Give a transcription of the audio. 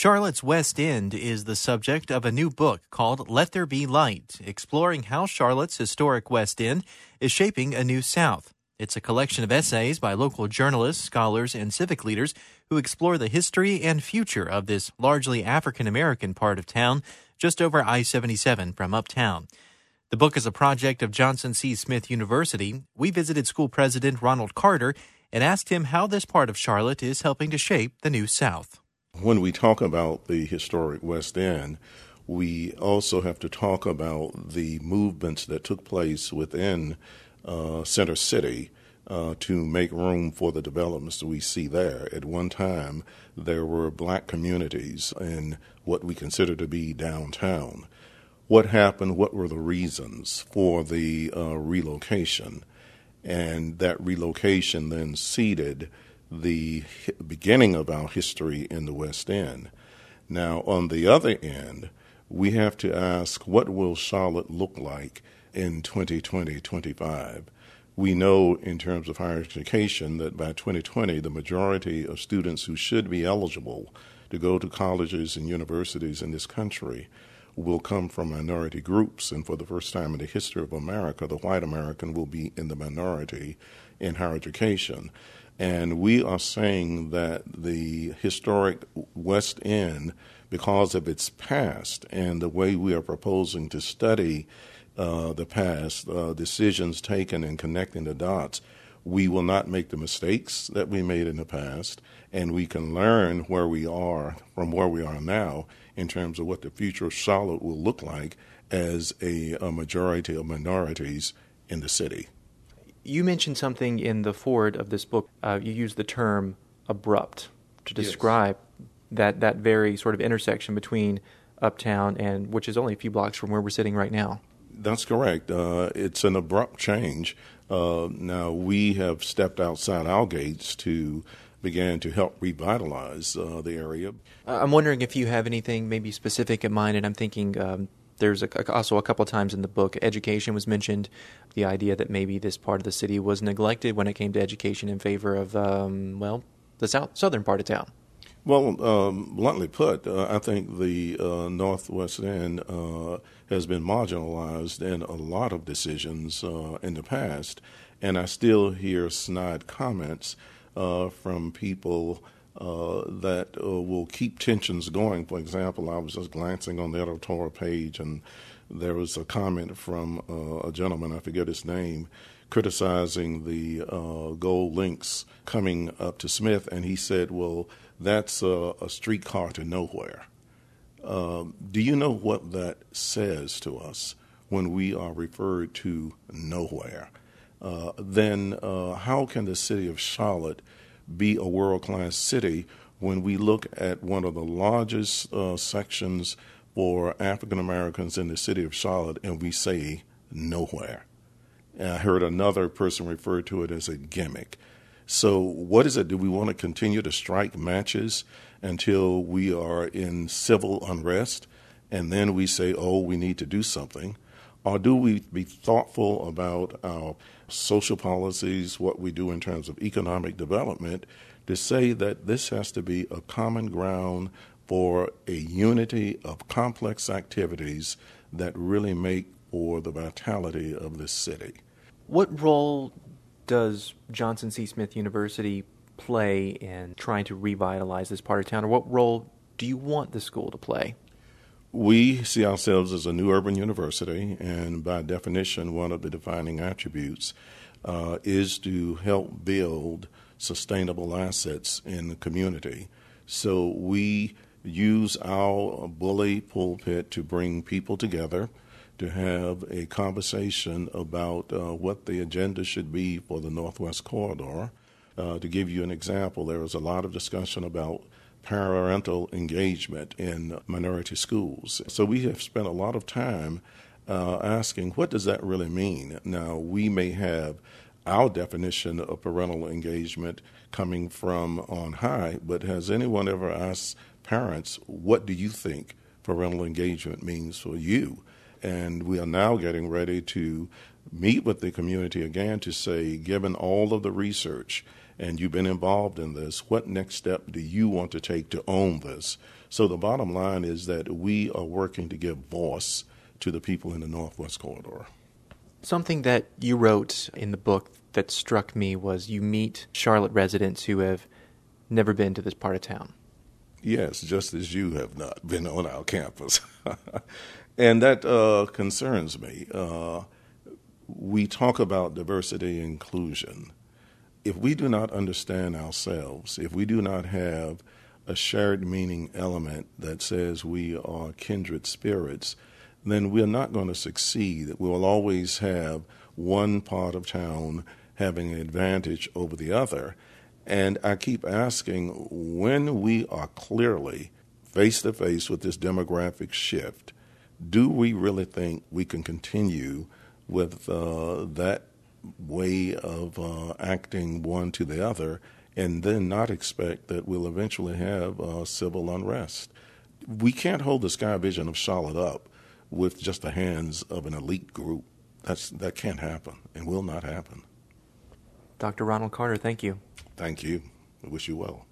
Charlotte's West End is the subject of a new book called Let There Be Light, exploring how Charlotte's historic West End is shaping a new South. It's a collection of essays by local journalists, scholars, and civic leaders who explore the history and future of this largely African-American part of town just over I-77 from uptown. The book is a project of Johnson C. Smith University. We visited school president Ronald Carter and asked him how this part of Charlotte is helping to shape the new South. When we talk about the historic West End, we also have to talk about the movements that took place within Center City to make room for the developments that we see there. At one time, there were black communities in what we consider to be downtown. What happened? What were the reasons for the relocation? And that relocation then seeded the beginning of our history in the West End. Now, on the other end, we have to ask, what will Charlotte look like in 2020-25? We know in terms of higher education that by 2020, the majority of students who should be eligible to go to colleges and universities in this country will come from minority groups. And for the first time in the history of America, the white American will be in the minority in higher education. And we are saying that the historic West End, because of its past and the way we are proposing to study the past, decisions taken in connecting the dots, we will not make the mistakes that we made in the past, and we can learn where we are from where we are now in terms of what the future of Charlotte will look like as a majority of minorities in the city. You mentioned something in the foreword of this book. You used the term abrupt to describe that very sort of intersection between uptown and which is only a few blocks from where we're sitting right now. That's correct. It's an abrupt change. Now, we have stepped outside our gates to begin to help revitalize the area. I'm wondering if you have anything maybe specific in mind, and I'm thinking there's also a couple of times in the book, education was mentioned, the idea that maybe this part of the city was neglected when it came to education in favor of, the southern part of town. Well, bluntly put, I think the Northwest End has been marginalized in a lot of decisions in the past, and I still hear snide comments from people that will keep tensions going. For example, I was just glancing on the editorial page, and there was a comment from a gentleman, I forget his name, criticizing the gold links coming up to Smith, and he said, well, that's a streetcar to nowhere. Do you know what that says to us when we are referred to nowhere? Then how can the city of Charlotte be a world-class city when we look at one of the largest sections for African Americans in the city of Charlotte and we say nowhere? And I heard another person refer to it as a gimmick. So what is it? Do we want to continue to strike matches until we are in civil unrest and then we say, oh, we need to do something? Or do we be thoughtful about our social policies, what we do in terms of economic development, to say that this has to be a common ground for a unity of complex activities that really make for the vitality of this city? What role does Johnson C. Smith University play in trying to revitalize this part of town, or what role do you want the school to play? We see ourselves as a new urban university, and by definition, one of the defining attributes is to help build sustainable assets in the community. So we use our bully pulpit to bring people together, to have a conversation about what the agenda should be for the Northwest Corridor. To give you an example, there was a lot of discussion about parental engagement in minority schools. So we have spent a lot of time asking, what does that really mean? Now, we may have our definition of parental engagement coming from on high, but has anyone ever asked parents, what do you think parental engagement means for you? And we are now getting ready to meet with the community again to say, given all of the research, and you've been involved in this, what next step do you want to take to own this So the bottom line is that we are working to give voice to the people in the Northwest Corridor. Something that you wrote in the book that struck me was you meet Charlotte residents who have never been to this part of town. Yes, just as you have not been on our campus. And that concerns me. We talk about diversity and inclusion. If we do not understand ourselves, if we do not have a shared meaning element that says we are kindred spirits, then we're not going to succeed. We'll always have one part of town having an advantage over the other. And I keep asking, when we are clearly face to face with this demographic shift, do we really think we can continue with that way of acting one to the other and then not expect that we'll eventually have civil unrest? We can't hold the sky vision of Charlotte up with just the hands of an elite group. That can't happen and will not happen. Dr. Ronald Carter, thank you. Thank you. I wish you well.